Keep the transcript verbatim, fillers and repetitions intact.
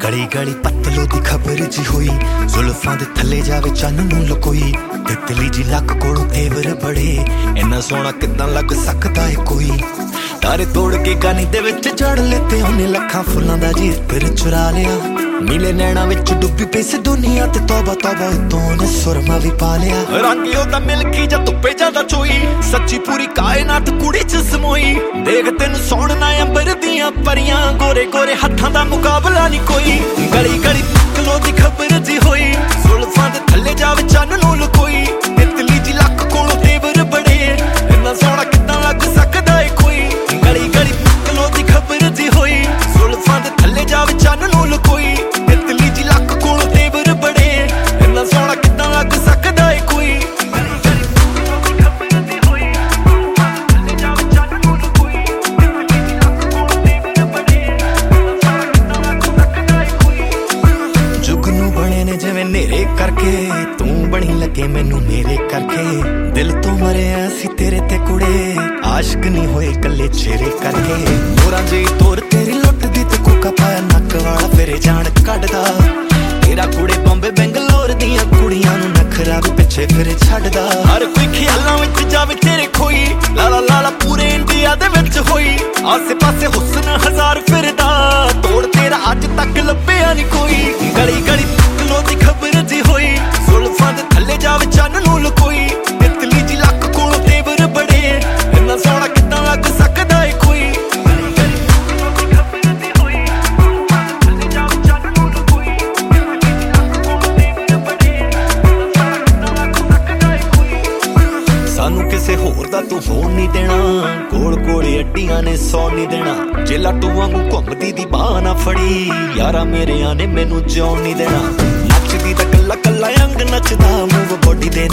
गली गली पतलो दी खबर जी हुई, जुल्फां दे थले जावे चन्न नूं लकोई। तितली जी लक कोलों तेवर बड़े, इन्ना सोहना किदां लग सकदा है कोई। तारे तोड़ के गानी दे विच जड़ लेते ओने, लखां फुल्लां दा जी इत्र चुरा लिया। नीले नैना विच डुब्बी पई सी दुनिया ते तौबा तौबा उत्तों ने सुरमा भी पा लिया। रंग ओदा मिल्की जा धुप्पे ज्यादा चोई, सच्ची पूरी कायनात कुड़ी च समोई। देख तैनूं सोहणा अंबर दियां परियां, गोरे गोरे हत्थां दा मुकाबला नहीं कोई। गली गली पतलो दी खबर जी होई, जुल्फां दे थल्ले जावे चन्न नूं लकोई। तितली जी लक कोलों तेवर बड़े, इन्ना सोहना किदां लग सकदा है कोई। गली गली पतलो दी खबर जी होई, जुल्फां दे थल्ले जावे चन्न नूं लकोई। तितली जी लक कोलों तेवर बड़े, इन्ना सोहना किदां लग सकदा है कोई। करके तू बनी लगे मैनू मेरे करके, दिल तो मरे सी तेरे ते कुड़े, आशिक नहीं होए कले चेहरे करके। मोरा जी तोर तेरी लुट दी ते कोका पाया नक वाला फिरे जान कटदा। तेरा कुड़े बॉम्बे बेंगलोर दियां कुड़ियां नू नखरा भी पिछे फिर छड्डदा। हर कोई ख्यालां विच जावे तेरे खोई, लाला लाला पूरे इंडिया दे विच होई। आसे पासे हुस्न हजार फिरदा, तोड़ तेरा अज तक लभ्या नहीं कोई। गली गली पतलो दी खबर जी होई, जुल्फां दे थल्ले जावे चन्न नूं लकोई। तितली जी लक कोलों तेवर बड़े, इन्ना सोहना किदां लग सकदा है कोई। सानू किसे होर दा तू होण नहीं देना, कोल कोले अड्डियां ने सौ नहीं देना। जे लाटू वांगू घुमदी दी बाह ना फड़ी, यारा मेरे आने मैनू जिउण नहीं देना। नचदी दा कल्ला कल्ला अंग नचदा, मूव बॉडी दे